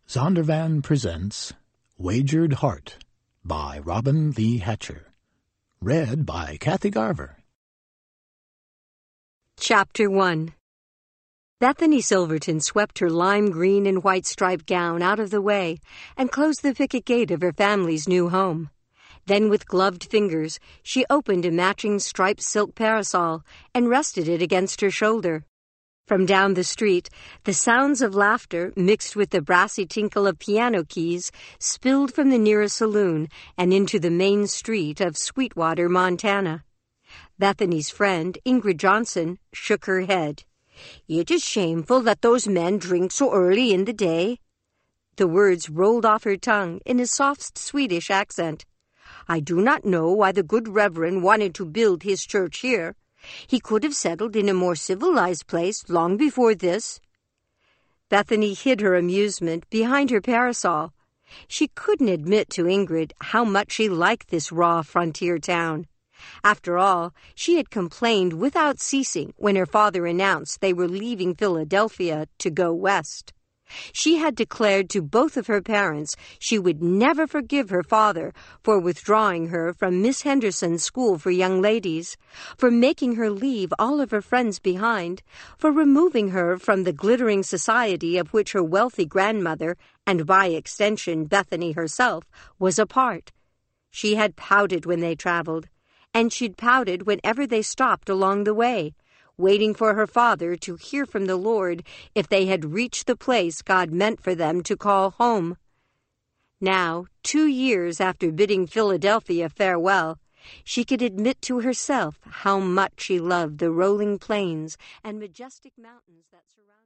Zondervan presents Wagered Heart by Robin Lee Hatcher. Read by Kathy Garver. Chapter 1. Bethany Silverton swept her lime green and white striped gown out of the way and closed the picket gate of her family's new home. Then with gloved fingers, she opened a matching striped silk parasol and rested it against her shoulder. From down the street, the sounds of laughter, mixed with the brassy tinkle of piano keys, spilled from the nearest saloon and into the main street of Sweetwater, Montana. Bethany's friend, Ingrid Johnson, shook her head. "It is shameful that those men drink so early in the day." The words rolled off her tongue in a soft Swedish accent. "I do not know why the good Reverend wanted to build his church here. He could have settled in a more civilized place long before this." Bethany hid her amusement behind her parasol. She couldn't admit to Ingrid how much she liked this raw frontier town. After all, she had complained without ceasing when her father announced they were leaving Philadelphia to go west. She had declared to both of her parents she would never forgive her father for withdrawing her from Miss Henderson's school for young ladies, for making her leave all of her friends behind, for removing her from the glittering society of which her wealthy grandmother, and by extension Bethany herself, was a part. She had pouted when they traveled, and she'd pouted whenever they stopped along the way, waiting for her father to hear from the Lord if they had reached the place God meant for them to call home. Now, 2 years after bidding Philadelphia farewell, she could admit to herself how much she loved the rolling plains and majestic mountains that surrounded